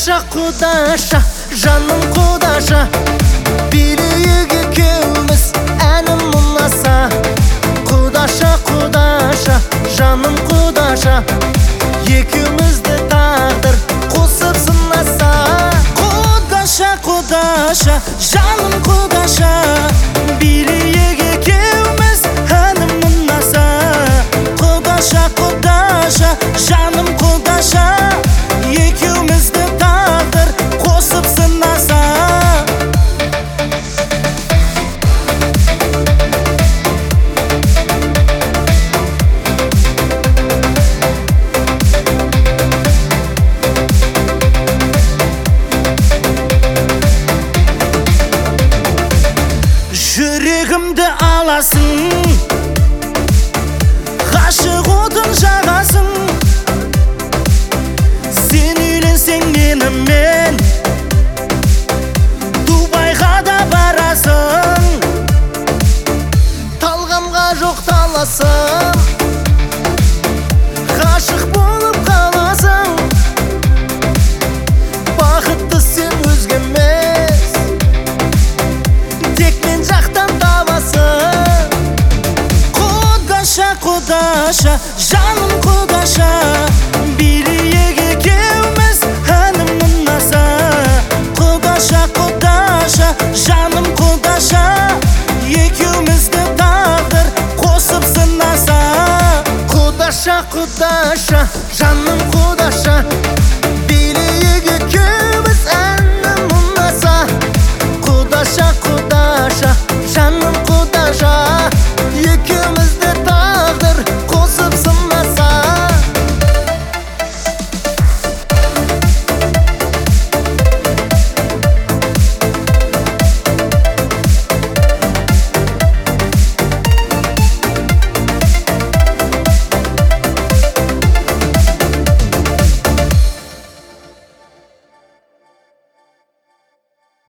Құдаша, жаным құдаша, билейік екеуміз әнім ұнаса. Құдаша, құдаша, жаным құдаша, екеумізді тағдыр қосып сынаса. Құдаша, құдаша, жаным құдаша, билейік екеуміз әнім ұнаса. Құдаша, құдаша, жаным құдаша, екеумізді тағдыр қосып сынаса. Жүрегімді аласың, ғашық отын жағасың. Сен үйленсең менімен Дубайға да барасың. Талғамға жоқ таласың, ғашық болып қаласың. Бақытты сен өзге емес, тек мен жақтан табасың. Құдаша, құдаша, жаным құдаша, билейік екеуміз әнім ұнаса. Құдаша, құдаша, жаным құдаша, екеумізді тағдыр қосып сынаса. Құдаша, құдаша, жаным құдаша,